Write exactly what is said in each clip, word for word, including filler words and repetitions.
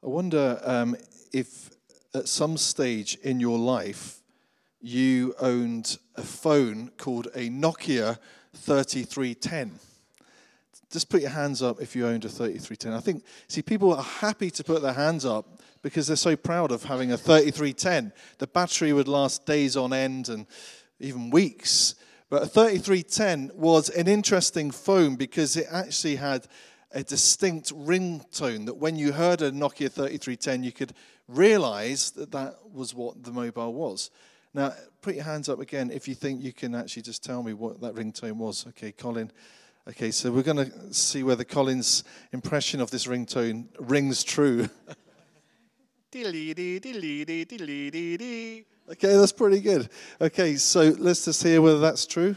I wonder um, if at some stage in your life you owned a phone called a Nokia thirty-three ten. Just put your hands up if you owned a thirty-three ten. I think, see, people are happy to put their hands up because they're so proud of having a thirty-three ten. The battery would last days on end and even weeks. But a thirty-three ten was an interesting phone because it actually had a distinct ringtone that when you heard a Nokia thirty-three ten, you could realize that that was what the mobile was. Now, put your hands up again if you think you can actually just tell me what that ringtone was. Okay, Colin. Okay, so we're going to see whether Colin's impression of this ringtone rings true. Okay, that's pretty good. Okay, so let's just hear whether that's true.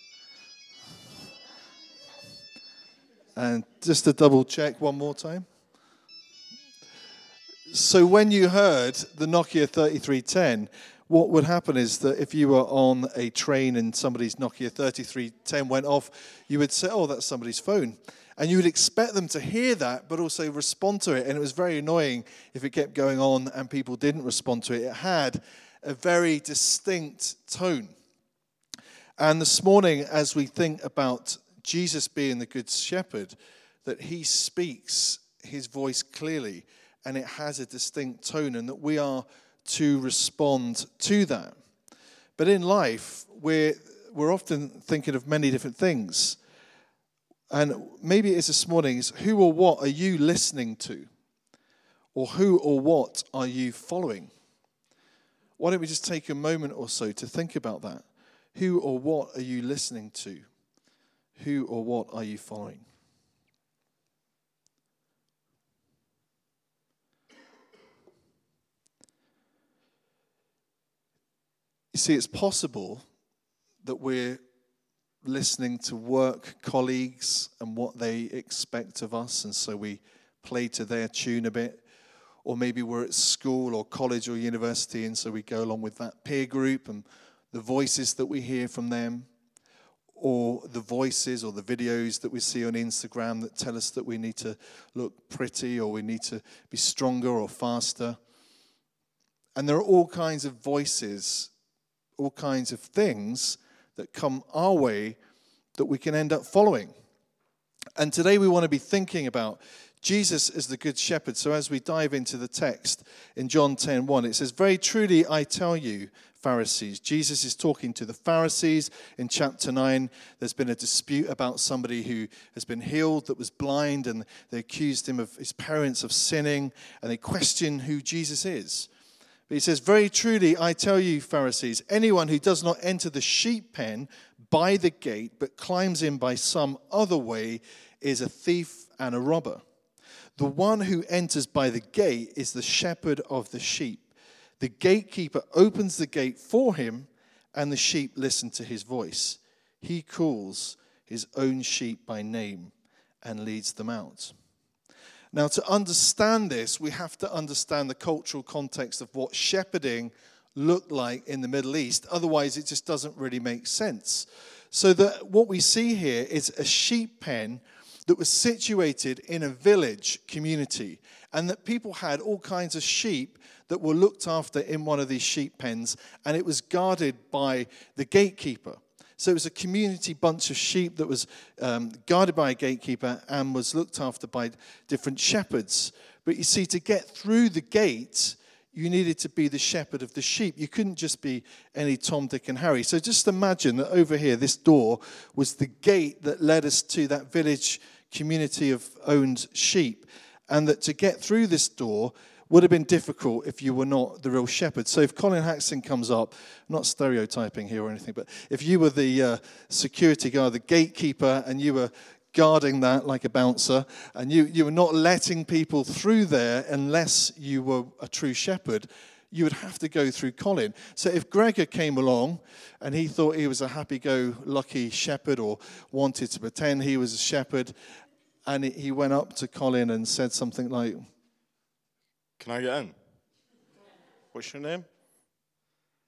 And just to double check one more time. So when you heard the Nokia thirty-three ten, what would happen is that if you were on a train and somebody's Nokia thirty-three ten went off, you would say, oh, that's somebody's phone. And you would expect them to hear that, but also respond to it. And it was very annoying if it kept going on and people didn't respond to it. It had a very distinct tone. And this morning, as we think about Jesus being the Good Shepherd, that he speaks his voice clearly, and it has a distinct tone, and that we are to respond to that. But in life, we're, we're often thinking of many different things. And maybe it's this morning, is who or what are you listening to? Or who or what are you following? Why don't we just take a moment or so to think about that? Who or what are you listening to? Who or what are you following? You see, it's possible that we're listening to work colleagues and what they expect of us, and so we play to their tune a bit. Or maybe we're at school or college or university, and so we go along with that peer group and the voices that we hear from them, or the voices or the videos that we see on Instagram that tell us that we need to look pretty or we need to be stronger or faster. And there are all kinds of voices, all kinds of things that come our way that we can end up following. And today we want to be thinking about Jesus as the Good Shepherd. So as we dive into the text in John ten one, it says, "Very truly I tell you, Pharisees." Jesus is talking to the Pharisees. In chapter nine, there's been a dispute about somebody who has been healed that was blind, and they accused him of his parents of sinning, and they question who Jesus is. But he says, "Very truly, I tell you, Pharisees, anyone who does not enter the sheep pen by the gate, but climbs in by some other way, is a thief and a robber. The one who enters by the gate is the shepherd of the sheep. The gatekeeper opens the gate for him, and the sheep listen to his voice. He calls his own sheep by name and leads them out." Now, to understand this, we have to understand the cultural context of what shepherding looked like in the Middle East. Otherwise, it just doesn't really make sense. So that what we see here is a sheep pen that was situated in a village community, and that people had all kinds of sheep that were looked after in one of these sheep pens, and it was guarded by the gatekeeper. So it was a community bunch of sheep that was um, guarded by a gatekeeper and was looked after by different shepherds. But you see, to get through the gate, you needed to be the shepherd of the sheep. You couldn't just be any Tom, Dick, and Harry. So just imagine that over here, this door was the gate that led us to that village community of owned sheep. And that to get through this door would have been difficult if you were not the real shepherd. So if Colin Haxton comes up, not stereotyping here or anything, but if you were the uh, security guard, the gatekeeper, and you were guarding that like a bouncer, and you, you were not letting people through there unless you were a true shepherd, you would have to go through Colin. So if Gregor came along and he thought he was a happy-go-lucky shepherd or wanted to pretend he was a shepherd, and he went up to Colin and said something like, "Can I get in?" "What's your name?"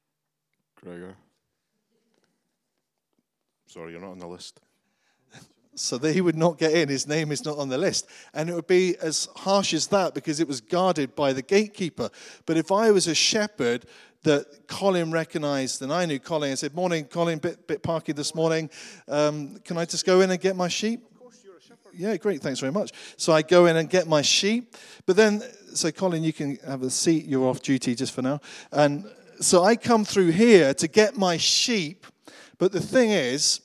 "Gregor." "Sorry, you're not on the list." so that he would not get in. His name is not on the list. And it would be as harsh as that because it was guarded by the gatekeeper. But if I was a shepherd that Colin recognized, and I knew Colin, I said, morning, Colin, bit, bit parky this morning. Um, can I just go in and get my sheep? Of course, you're a shepherd. Yeah, great, thanks very much. So I go in and get my sheep. But then, so Colin, you can have a seat. You're off duty just for now. And so I come through here to get my sheep. But the thing is,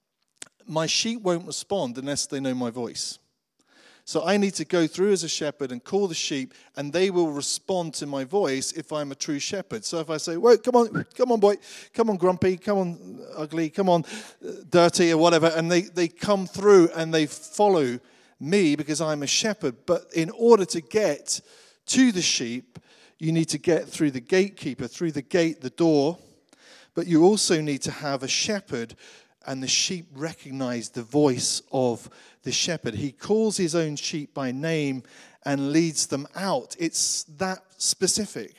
my sheep won't respond unless they know my voice. So I need to go through as a shepherd and call the sheep, and they will respond to my voice if I'm a true shepherd. So if I say, wait, come on, come on, boy, come on, grumpy, come on, ugly, come on, dirty, or whatever, and they, they come through and they follow me because I'm a shepherd. But in order to get to the sheep, you need to get through the gatekeeper, through the gate, the door, but you also need to have a shepherd, and the sheep recognize the voice of the shepherd. He calls his own sheep by name and leads them out. It's that specific.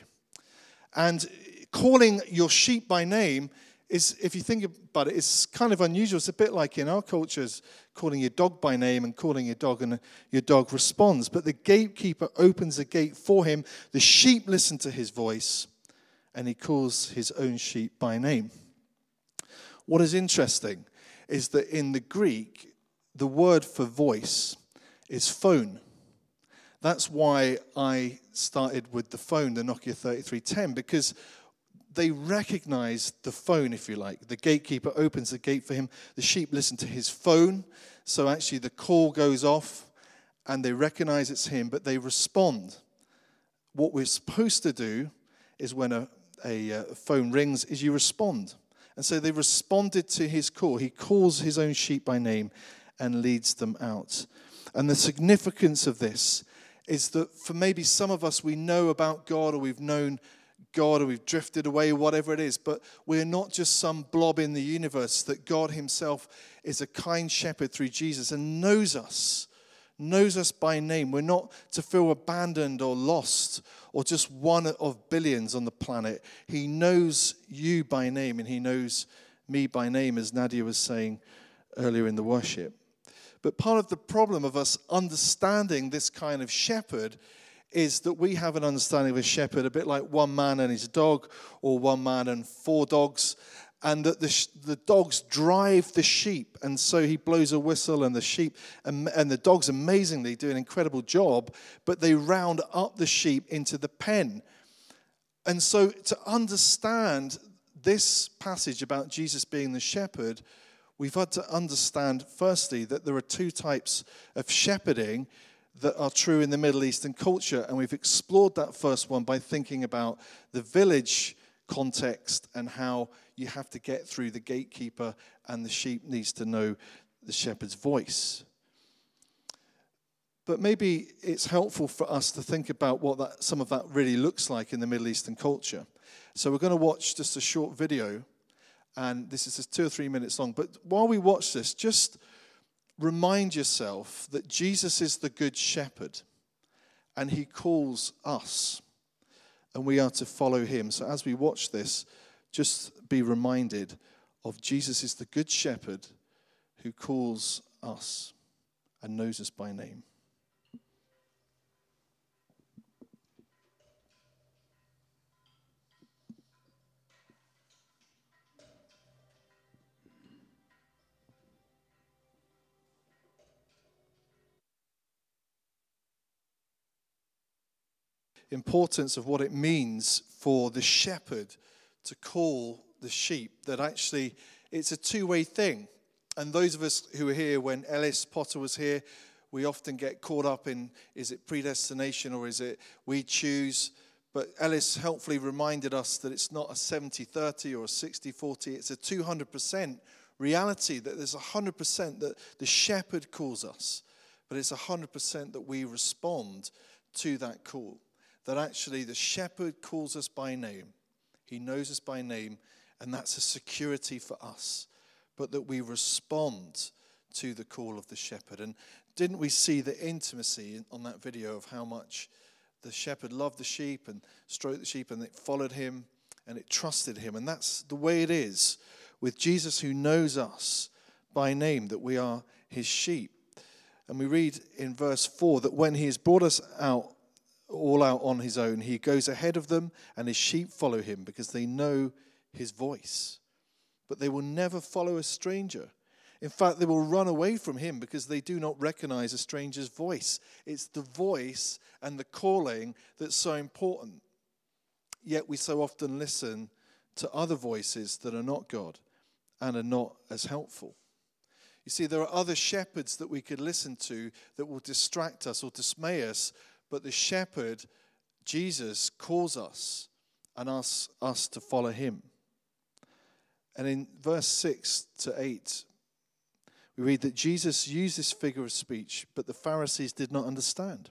And calling your sheep by name is, if you think about it, it's kind of unusual. It's a bit like in our cultures, calling your dog by name and calling your dog, and your dog responds. But the gatekeeper opens the gate for him. The sheep listen to his voice, and he calls his own sheep by name. What is interesting is that in the Greek, the word for voice is phone. That's why I started with the phone, the Nokia thirty-three ten, because they recognize the phone, if you like. The gatekeeper opens the gate for him. The sheep listen to his phone. So actually the call goes off and they recognize it's him, but they respond. What we're supposed to do is when a, a, a phone rings is you respond. And so they responded to his call. He calls his own sheep by name and leads them out. And the significance of this is that for maybe some of us, we know about God, or we've known God, or we've drifted away, whatever it is, but we're not just some blob in the universe, that God himself is a kind shepherd through Jesus and knows us, knows us by name. We're not to feel abandoned or lost or just one of billions on the planet. He knows you by name, and he knows me by name, as Nadia was saying earlier in the worship. But part of the problem of us understanding this kind of shepherd is that we have an understanding of a shepherd a bit like one man and his dog, or one man and four dogs, and that the, sh- the dogs drive the sheep. And so he blows a whistle, and the sheep and, and the dogs amazingly do an incredible job, but they round up the sheep into the pen. And so to understand this passage about Jesus being the shepherd, we've had to understand, firstly, that there are two types of shepherding that are true in the Middle Eastern culture. And we've explored that first one by thinking about the village context and how you have to get through the gatekeeper, and the sheep needs to know the shepherd's voice. But maybe it's helpful for us to think about what that, some of that really looks like in the Middle Eastern culture. So we're going to watch just a short video, and this is just two or three minutes long. But while we watch this, just remind yourself that Jesus is the good shepherd, and he calls us, and we are to follow him. So as we watch this, just be reminded of Jesus is the good shepherd who calls us and knows us by name. Importance of what it means for the shepherd to call the sheep, that actually it's a two-way thing. And those of us who were here when Ellis Potter was here, we often get caught up in, is it predestination or is it we choose? But Ellis helpfully reminded us that it's not a seventy thirty or a sixty forty, it's a two hundred percent reality, that there's one hundred percent that the shepherd calls us, but it's one hundred percent that we respond to that call. That actually the shepherd calls us by name. He knows us by name, and that's a security for us. But that we respond to the call of the shepherd. And didn't we see the intimacy on that video of how much the shepherd loved the sheep and stroked the sheep, and it followed him and it trusted him? And that's the way it is with Jesus, who knows us by name, that we are his sheep. And we read in verse four that when he has brought us out, all out on his own, he goes ahead of them and his sheep follow him because they know his voice. But they will never follow a stranger. In fact, they will run away from him because they do not recognize a stranger's voice. It's the voice and the calling that's so important. Yet we so often listen to other voices that are not God and are not as helpful. You see, there are other shepherds that we could listen to that will distract us or dismay us, but the shepherd, Jesus, calls us and asks us to follow him. And in verse six to eight, we read that Jesus used this figure of speech, but the Pharisees did not understand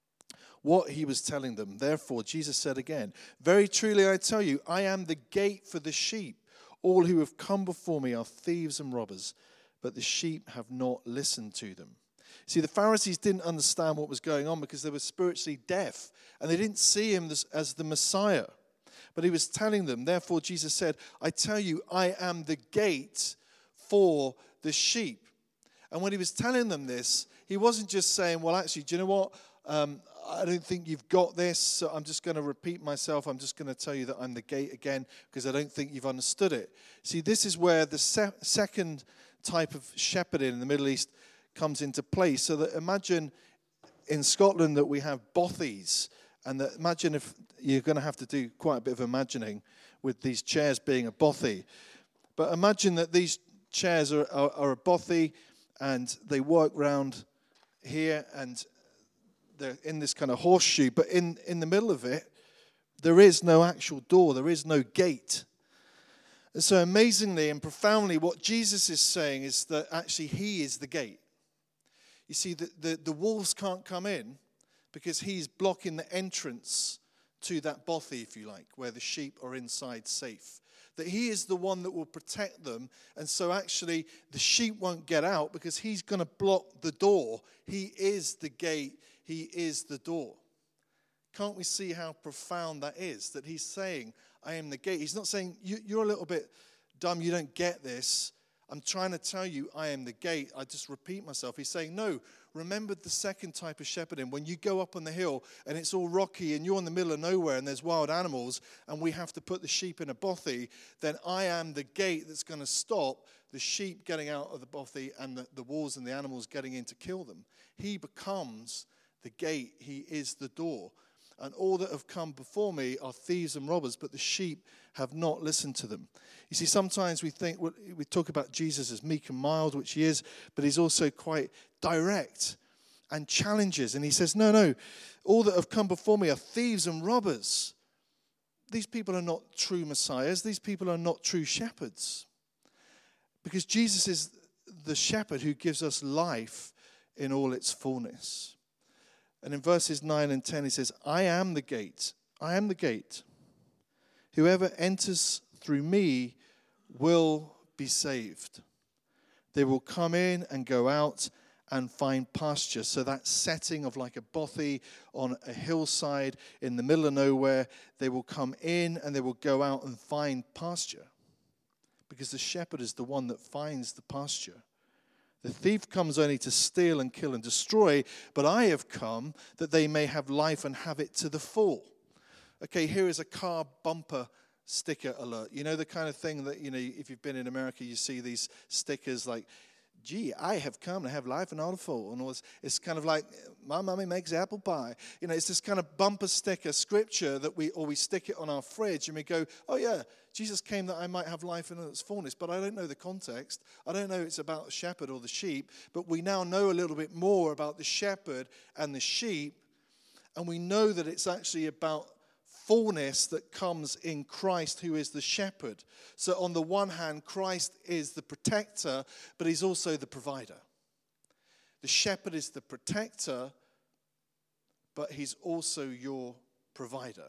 what he was telling them. Therefore, Jesus said again, very truly I tell you, I am the gate for the sheep. All who have come before me are thieves and robbers, but the sheep have not listened to them. See, the Pharisees didn't understand what was going on because they were spiritually deaf, and they didn't see him as, as the Messiah. But he was telling them, therefore Jesus said, I tell you, I am the gate for the sheep. And when he was telling them this, he wasn't just saying, well, actually, do you know what? Um, I don't think you've got this, so I'm just going to repeat myself. I'm just going to tell you that I'm the gate again because I don't think you've understood it. See, this is where the se- second type of shepherding in the Middle East comes into play. So that imagine in Scotland that we have bothies, and that imagine if you're going to have to do quite a bit of imagining with these chairs being a bothy. But imagine that these chairs are, are, are a bothy, and they work round here, and they're in this kind of horseshoe. But in, in the middle of it, there is no actual door. There is no gate. And so amazingly and profoundly, what Jesus is saying is that actually he is the gate. You see, the, the, the wolves can't come in because he's blocking the entrance to that bothy, if you like, where the sheep are inside safe. That he is the one that will protect them. And so actually the sheep won't get out because he's going to block the door. He is the gate. He is the door. Can't we see how profound that is? That he's saying, I am the gate. He's not saying, you, you're a little bit dumb, you don't get this. I'm trying to tell you, I am the gate. I just repeat myself. He's saying, no, remember the second type of shepherding. When you go up on the hill and it's all rocky and you're in the middle of nowhere and there's wild animals and we have to put the sheep in a bothy, then I am the gate that's going to stop the sheep getting out of the bothy and the, the wolves and the animals getting in to kill them. He becomes the gate. He is the door. And all that have come before me are thieves and robbers, but the sheep have not listened to them. You see, sometimes we think, we talk about Jesus as meek and mild, which he is, but he's also quite direct and challenges. And he says, no, no, all that have come before me are thieves and robbers. These people are not true messiahs. These people are not true shepherds. Because Jesus is the shepherd who gives us life in all its fullness. And in verses nine and ten, he says, I am the gate. I am the gate. Whoever enters through me will be saved. They will come in and go out and find pasture. So that setting of like a bothy on a hillside in the middle of nowhere, they will come in and they will go out and find pasture. Because the shepherd is the one that finds the pasture. The thief comes only to steal and kill and destroy, but I have come that they may have life and have it to the full. Okay, here is a car bumper sticker alert. You know the kind of thing that, you know, if you've been in America, you see these stickers like, gee, I have come to have life and all the full. And all this. It's kind of like, my mommy makes apple pie. You know, it's this kind of bumper sticker scripture that we, or we stick it on our fridge and we go, oh yeah, Jesus came that I might have life in its fullness. But I don't know the context. I don't know it's about the shepherd or the sheep. But we now know a little bit more about the shepherd and the sheep. And we know that it's actually about fullness that comes in Christ, who is the shepherd. So on the one hand, Christ is the protector, but he's also the provider. The shepherd is the protector, but he's also your provider.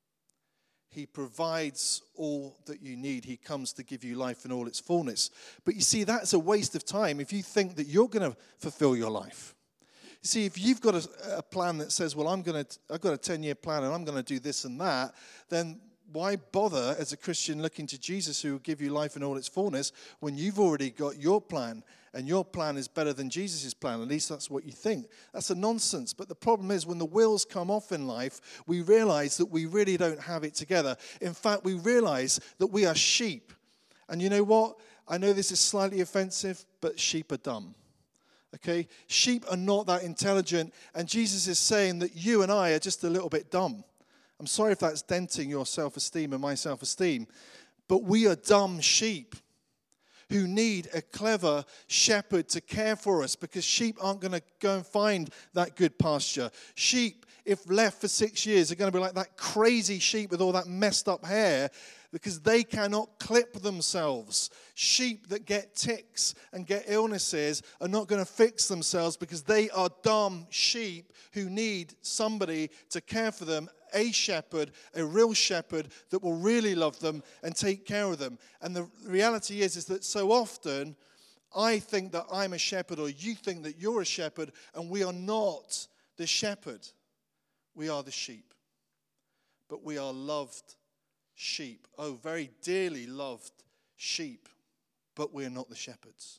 He provides all that you need. He comes to give you life in all its fullness. But you see, that's a waste of time if you think that you're going to fulfill your life. You see, if you've got a, a plan that says, well, I'm going to, I've got a ten-year plan and I'm going to do this and that, then why bother as a Christian looking to Jesus who will give you life in all its fullness when you've already got your plan and your plan is better than Jesus' plan? At least that's what you think. That's a nonsense. But the problem is when the wheels come off in life, we realize that we really don't have it together. In fact, we realize that we are sheep. And you know what? I know this is slightly offensive, but sheep are dumb. Okay? Sheep are not that intelligent. And Jesus is saying that you and I are just a little bit dumb. I'm sorry if that's denting your self-esteem and my self-esteem, but we are dumb sheep who need a clever shepherd to care for us, because sheep aren't going to go and find that good pasture. Sheep, if left for six years, are going to be like that crazy sheep with all that messed up hair, because they cannot clip themselves. Sheep that get ticks and get illnesses are not going to fix themselves because they are dumb sheep who need somebody to care for them, a shepherd, a real shepherd that will really love them and take care of them. And the reality is, is that so often I think that I'm a shepherd or you think that you're a shepherd, and we are not the shepherd. We are the sheep. But we are loved sheep. Oh, very dearly loved sheep. But we're not the shepherds.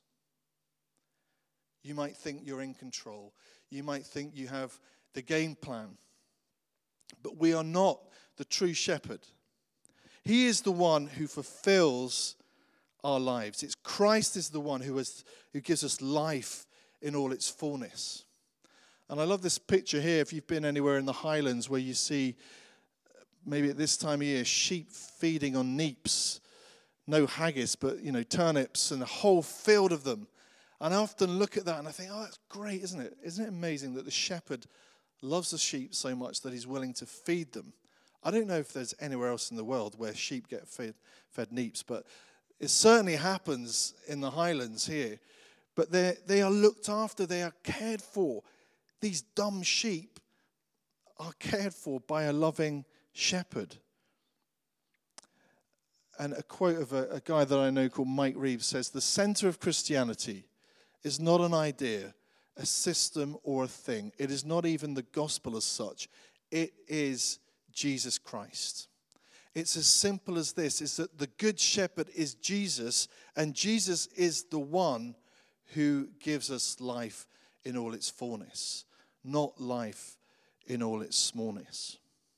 You might think you're in control. You might think you have the game plan. But we are not the true shepherd. He is the one who fulfills our lives. It's Christ is the one who is who gives us life in all its fullness. And I love this picture here. If you've been anywhere in the Highlands where you see, maybe at this time of year, sheep feeding on neeps, no haggis, but, you know, turnips, and a whole field of them. And I often look at that and I think, oh, that's great, isn't it? Isn't it amazing that the shepherd loves the sheep so much that he's willing to feed them? I don't know if there's anywhere else in the world where sheep get fed, fed neeps, but it certainly happens in the Highlands here. But they they are looked after, they are cared for. These dumb sheep are cared for by a loving shepherd. And a quote of a, a guy that I know called Mike Reeves says, "The center of Christianity is not an idea, a system, or a thing. It is not even the gospel as such. It is Jesus Christ." It's as simple as this, is that the good shepherd is Jesus, and Jesus is the one who gives us life in all its fullness, not life in all its smallness.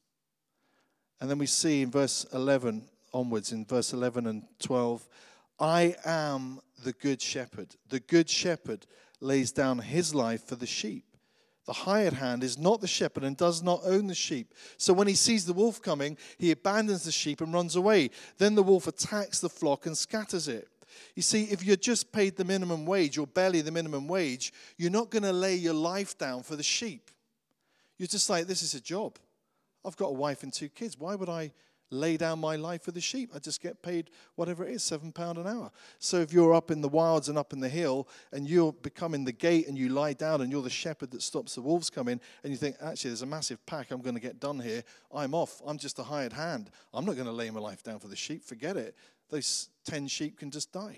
And then we see in verse eleven onwards, in verse eleven and twelve, I am the good shepherd. The good shepherd lays down his life for the sheep. The hired hand is not the shepherd and does not own the sheep. So when he sees the wolf coming, he abandons the sheep and runs away. Then the wolf attacks the flock and scatters it. You see, if you're just paid the minimum wage or barely the minimum wage, you're not going to lay your life down for the sheep. You're just like, this is a job. I've got a wife and two kids. Why would I lay down my life for the sheep? I just get paid whatever it is, seven pounds an hour. So if you're up in the wilds and up in the hill and you're becoming the gate and you lie down and you're the shepherd that stops the wolves coming and you think, actually, there's a massive pack I'm going to get done here. I'm off. I'm just a hired hand. I'm not going to lay my life down for the sheep. Forget it. Those ten sheep can just die.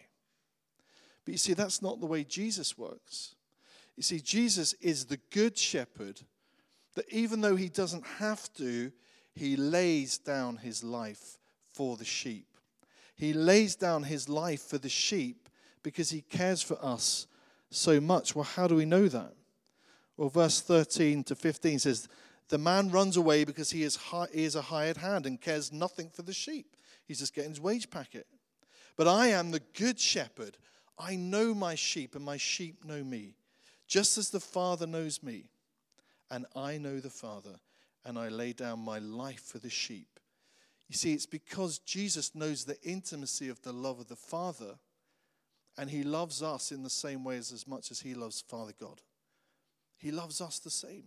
But you see, that's not the way Jesus works. You see, Jesus is the good shepherd that even though he doesn't have to, he lays down his life for the sheep. He lays down his life for the sheep because he cares for us so much. Well, how do we know that? Well, verse thirteen to fifteen says, the man runs away because he is, hi- he is a hired hand and cares nothing for the sheep. He's just getting his wage packet. But I am the good shepherd. I know my sheep and my sheep know me, just as the Father knows me. And I know the Father, and I lay down my life for the sheep. You see, it's because Jesus knows the intimacy of the love of the Father, and he loves us in the same way as, as much as he loves Father God. He loves us the same.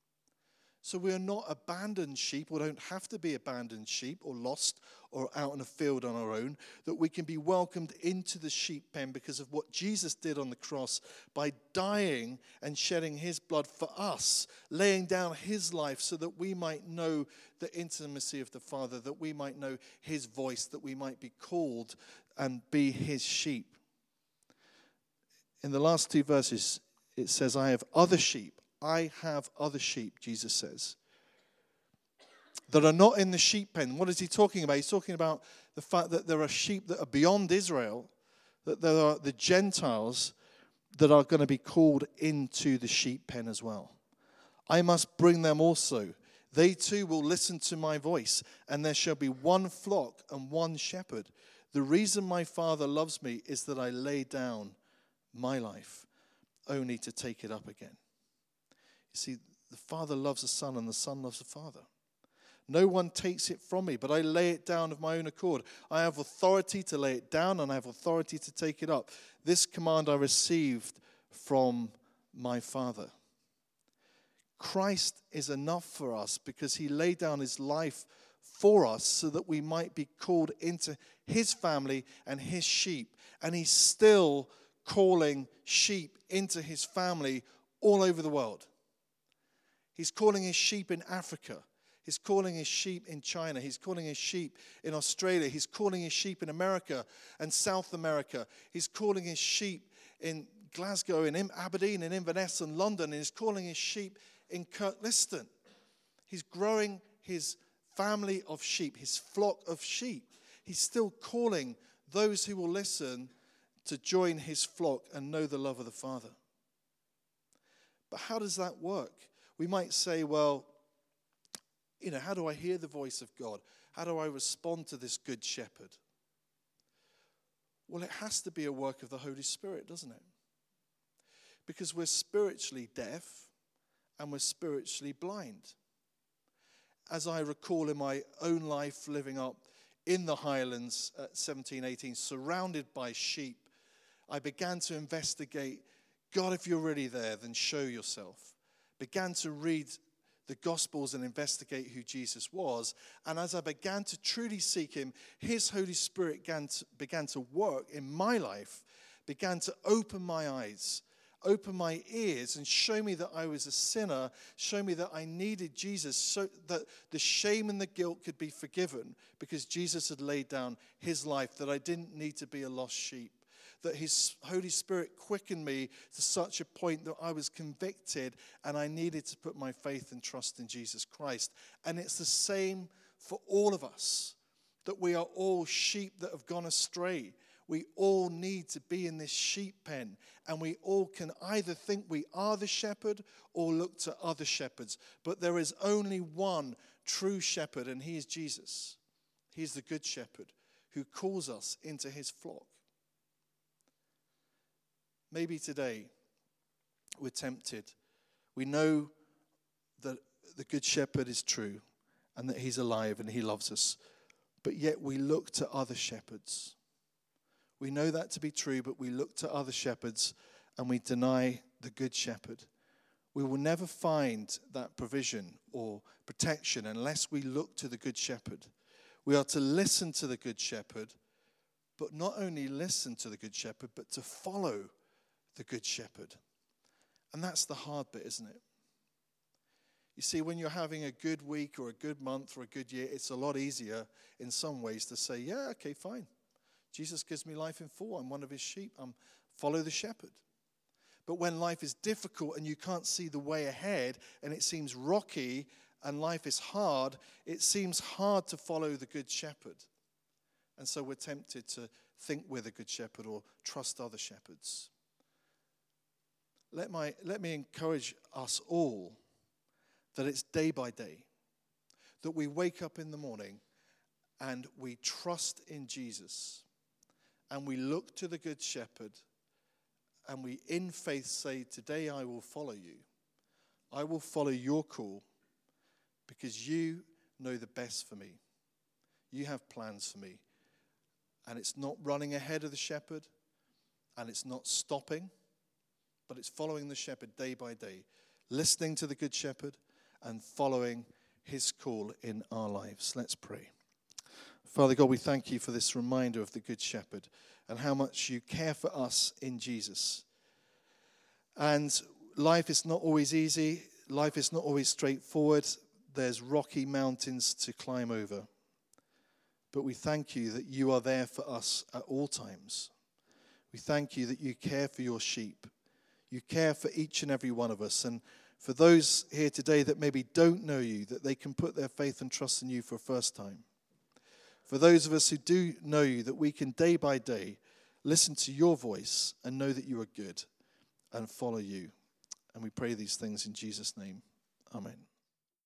So we are not abandoned sheep, or don't have to be abandoned sheep, or lost, or out in a field on our own, that we can be welcomed into the sheep pen because of what Jesus did on the cross by dying and shedding his blood for us, laying down his life so that we might know the intimacy of the Father, that we might know his voice, that we might be called and be his sheep. In the last two verses, it says, I have other sheep. I have other sheep, Jesus says. that are not in the sheep pen. What is he talking about? He's talking about the fact that there are sheep that are beyond Israel, that there are the Gentiles that are going to be called into the sheep pen as well. I must bring them also. They too will listen to my voice, and there shall be one flock and one shepherd. The reason my Father loves me is that I lay down my life only to take it up again. You see, the Father loves the Son, and the Son loves the Father. No one takes it from me, but I lay it down of my own accord. I have authority to lay it down, and I have authority to take it up. This command I received from my Father. Christ is enough for us because he laid down his life for us so that we might be called into his family and his sheep. And he's still calling sheep into his family all over the world. He's calling his sheep in Africa. He's calling his sheep in China. He's calling his sheep in Australia. He's calling his sheep in America and South America. He's calling his sheep in Glasgow and in Aberdeen and Inverness and London. And he's calling his sheep in Kirkliston. He's growing his family of sheep, his flock of sheep. He's still calling those who will listen to join his flock and know the love of the Father. But how does that work? We might say, well, you know, how do I hear the voice of God? How do I respond to this good shepherd? Well, it has to be a work of the Holy Spirit, doesn't it? Because we're spiritually deaf and we're spiritually blind. As I recall in my own life living up in the Highlands at seventeen, eighteen, surrounded by sheep, I began to investigate, God, if you're really there, then show yourself. Began to read the Gospels and investigate who Jesus was. And as I began to truly seek him, his Holy Spirit began to, began to work in my life, began to open my eyes, open my ears, and show me that I was a sinner, show me that I needed Jesus, so that the shame and the guilt could be forgiven because Jesus had laid down his life, that I didn't need to be a lost sheep. That his Holy Spirit quickened me to such a point that I was convicted and I needed to put my faith and trust in Jesus Christ. And it's the same for all of us, that we are all sheep that have gone astray. We all need to be in this sheep pen, and we all can either think we are the shepherd or look to other shepherds. But there is only one true shepherd, and he is Jesus. He is the good shepherd who calls us into his flock. Maybe today we're tempted. We know that the Good Shepherd is true and that he's alive and he loves us. But yet we look to other shepherds. We know that to be true, but we look to other shepherds and we deny the Good Shepherd. We will never find that provision or protection unless we look to the Good Shepherd. We are to listen to the Good Shepherd, but not only listen to the Good Shepherd, but to follow the Good Shepherd. And that's the hard bit, isn't it? You see, when you're having a good week or a good month or a good year, it's a lot easier in some ways to say, yeah, okay, fine. Jesus gives me life in full. I'm one of his sheep. I'm follow the shepherd. But when life is difficult and you can't see the way ahead and it seems rocky and life is hard, it seems hard to follow the Good Shepherd. And so we're tempted to think we're the Good Shepherd or trust other shepherds. Let, my, let me encourage us all that it's day by day, that we wake up in the morning and we trust in Jesus and we look to the Good Shepherd and we in faith say, today I will follow you. I will follow your call because you know the best for me. You have plans for me. And it's not running ahead of the shepherd and it's not stopping. But it's following the shepherd day by day, listening to the Good Shepherd and following his call in our lives. Let's pray. Father God, we thank you for this reminder of the Good Shepherd and how much you care for us in Jesus. And life is not always easy. Life is not always straightforward. There's rocky mountains to climb over. But we thank you that you are there for us at all times. We thank you that you care for your sheep. You care for each and every one of us. And For those here today that maybe don't know you, that they can put their faith and trust in you for a first time. For those of us who do know you, that we can day by day listen to your voice and know that you are good and follow you. And we pray these things in Jesus' name. Amen.